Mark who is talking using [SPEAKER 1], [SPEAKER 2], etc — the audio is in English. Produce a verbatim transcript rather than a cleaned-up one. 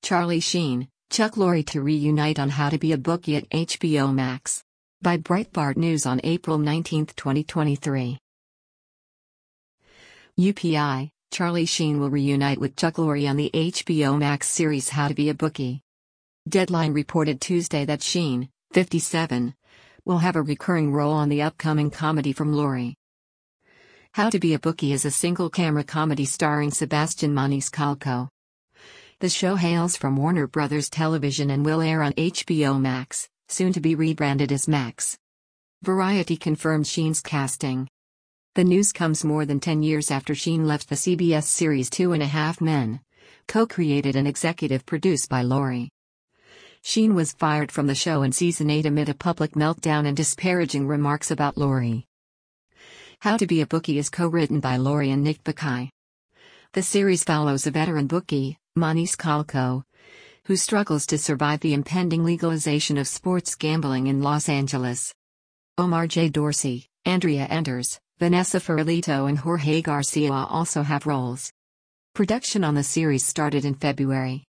[SPEAKER 1] Charlie Sheen, Chuck Lorre to reunite on How to Be a Bookie at H B O Max. By Breitbart News on April nineteenth, twenty twenty-three. U P I, Charlie Sheen will reunite with Chuck Lorre on the H B O Max series How to Be a Bookie. Deadline reported Tuesday that Sheen, fifty-seven, will have a recurring role on the upcoming comedy from Lorre. How to Be a Bookie is a single-camera comedy starring Sebastian Maniscalco. The show hails from Warner Brothers Television and will air on H B O Max, soon to be rebranded as Max. Variety confirmed Sheen's casting. The news comes more than ten years after Sheen left the C B S series Two and a Half Men, co-created and executive produced by Lorre. Sheen was fired from the show in season eight amid a public meltdown and disparaging remarks about Lorre. How to Be a Bookie is co-written by Lorre and Nick Bakay. The series follows a veteran bookie, Maniscalco, who struggles to survive the impending legalization of sports gambling in Los Angeles. Omar J. Dorsey, Andrea Enders, Vanessa Ferlito and Jorge Garcia also have roles. Production on the series started in February.